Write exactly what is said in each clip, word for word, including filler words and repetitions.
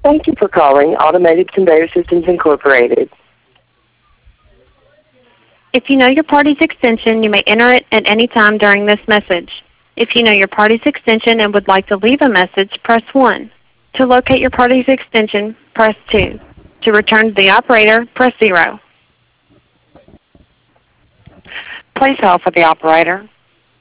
Thank you for calling Automated Conveyor Systems Incorporated. If you know your party's extension, you may enter it at any time during this message. If you know your party's extension and would like to leave a message, press one. To locate your party's extension, press two. To return to the operator, press zero. Please hold for the operator.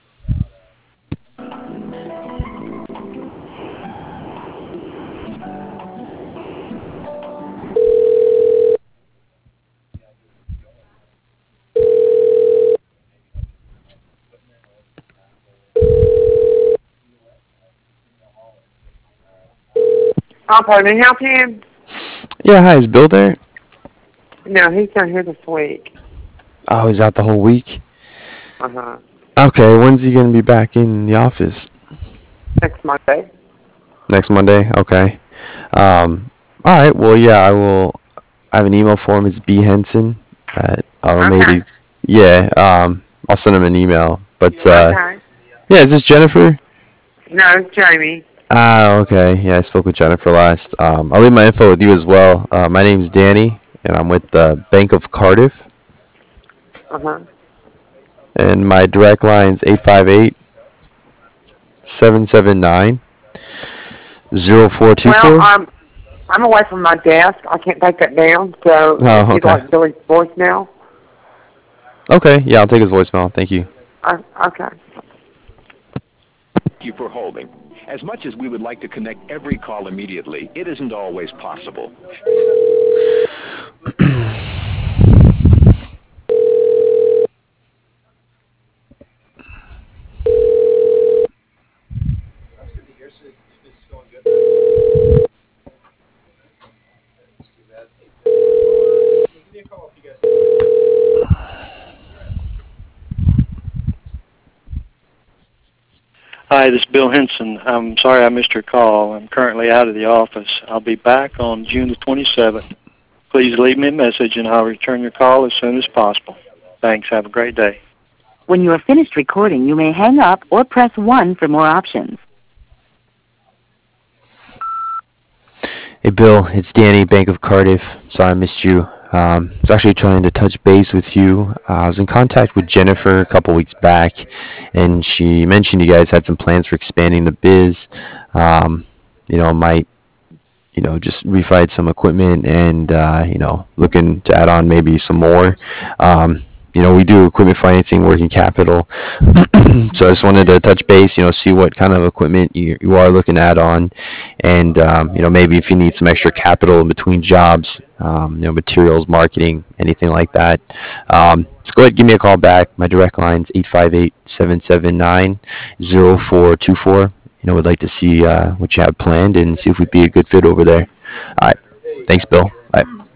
Operator, can I help you? Yeah, hi, is Bill there? No, he's not here this week. Oh, he's out the whole week? Uh-huh. Okay, when's he going to be back in the office? Next Monday. Next Monday? Okay. Um, alright, well, yeah, I will, I have an email for him. It's B. Henson at Automated. Okay. Yeah, um, I'll send him an email. But, uh, Okay. yeah, is this Jennifer? No, it's Jamie. Ah, okay. Yeah, I spoke with Jennifer last. Um, I'll leave my info with you as well. Uh, my name's Danny, and I'm with the Bank of Cardiff. Uh-huh. And my direct line's eight five eight, seven seven nine, zero four two four. Well, I'm, I'm away from my desk. I can't take that down, so Oh, if you'd okay. like Billy's voicemail. Okay, yeah, I'll take his voicemail. Thank you. Uh, okay. Thank you for holding. As much as we would like to connect every call immediately, it isn't always possible. Hi, this is Bill Henson. I'm sorry I missed your call. I'm currently out of the office. I'll be back on June the twenty-seventh. Please leave me a message and I'll return your call as soon as possible. Thanks. Have a great day. When you are finished recording, you may hang up or press one for more options. Hey, Bill, it's Danny, Bank of Cardiff. Sorry I missed you. Um, I was actually trying to touch base with you. Uh, I was in contact with Jennifer a couple weeks back, and she mentioned you guys had some plans for expanding the biz. Um, you know, might, you know, just refied some equipment and, uh, you know, looking to add on maybe some more. Um, you know, we do equipment financing, working capital. So I just wanted to touch base, you know, see what kind of equipment you, you are looking at on, and um, you know, maybe if you need some extra capital in between jobs, um, you know, materials, marketing, anything like that. Um, just go ahead, give me a call back. My direct line's eight five eight, seven seven nine, zero four two four. You know, would like to see uh, what you have planned and see if we'd be a good fit over there. All right, thanks, Bill. Bye.